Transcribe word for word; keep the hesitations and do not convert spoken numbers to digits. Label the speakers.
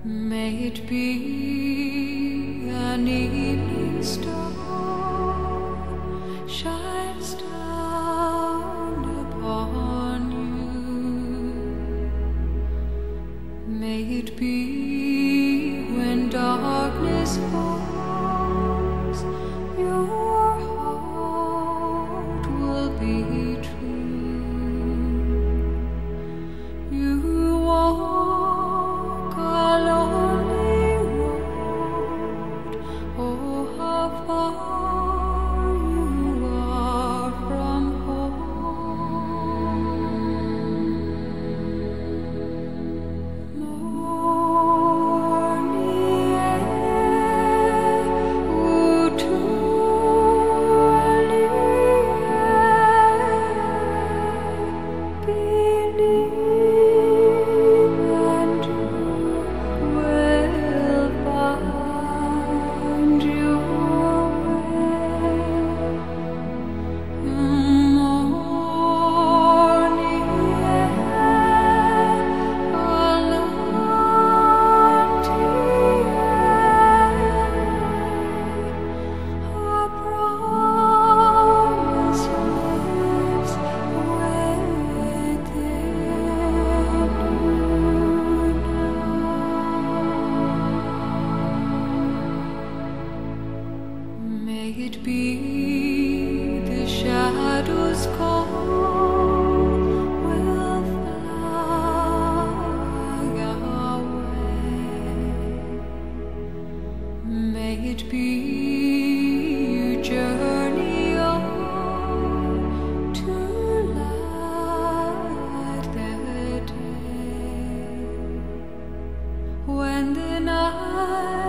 Speaker 1: May it be an evening star shines down upon you. May it be when darkness falls, your heart will be true. You walk a lonely road. Oh, how far you are from home. Morning air, ooh, too early. Believe and you will find your way. Morning air, alanti a promise lives within you. May it be the shadows call will fly away. May it be you journey on to light the day when the night